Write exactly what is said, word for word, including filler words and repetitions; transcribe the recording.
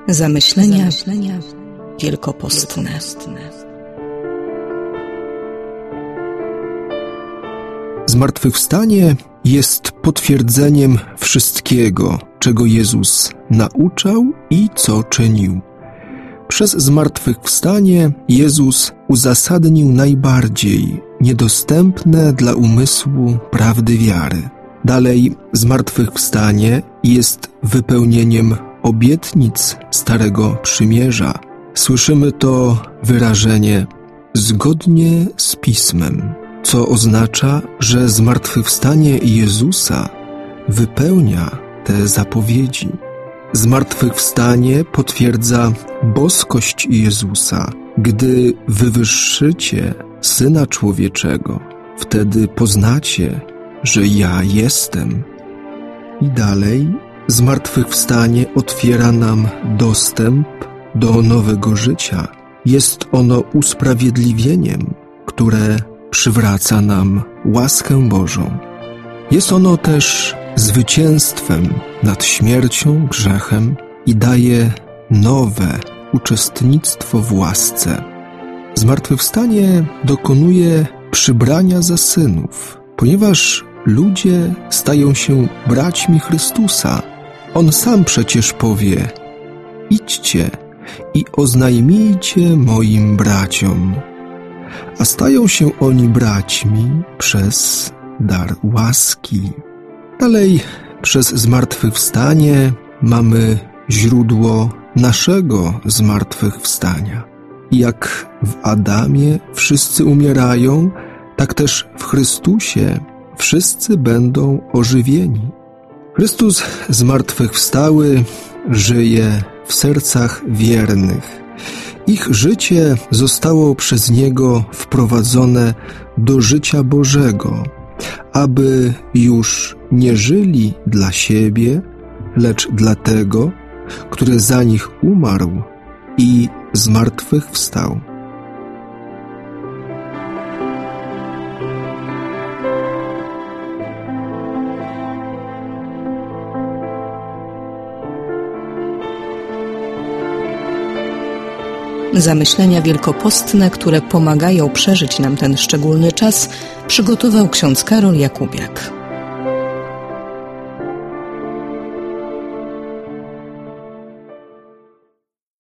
Zamyślenia, Zamyślenia wielkopostne. Zmartwychwstanie jest potwierdzeniem wszystkiego, czego Jezus nauczał i co czynił. Przez zmartwychwstanie Jezus uzasadnił najbardziej niedostępne dla umysłu prawdy wiary. Dalej, zmartwychwstanie jest wypełnieniem obietnic Starego Przymierza. Słyszymy to wyrażenie zgodnie z Pismem, co oznacza, że zmartwychwstanie Jezusa wypełnia te zapowiedzi. Zmartwychwstanie potwierdza boskość Jezusa. Gdy wywyższycie Syna Człowieczego, wtedy poznacie, że ja jestem. I dalej, zmartwychwstanie otwiera nam dostęp do nowego życia. Jest ono usprawiedliwieniem, które przywraca nam łaskę Bożą. Jest ono też zwycięstwem nad śmiercią, grzechem i daje nowe uczestnictwo w łasce. Zmartwychwstanie dokonuje przybrania za synów, ponieważ ludzie stają się braćmi Chrystusa. On sam przecież powie: idźcie i oznajmijcie moim braciom. A stają się oni braćmi przez dar łaski. Dalej, przez zmartwychwstanie mamy źródło naszego zmartwychwstania. Jak w Adamie wszyscy umierają, tak też w Chrystusie wszyscy będą ożywieni. Chrystus zmartwychwstały żyje w sercach wiernych. Ich życie zostało przez Niego wprowadzone do życia Bożego, aby już nie żyli dla siebie, lecz dla Tego, który za nich umarł i zmartwychwstał. Zamyślenia wielkopostne, które pomagają przeżyć nam ten szczególny czas, przygotował ksiądz Karol Jakubiak.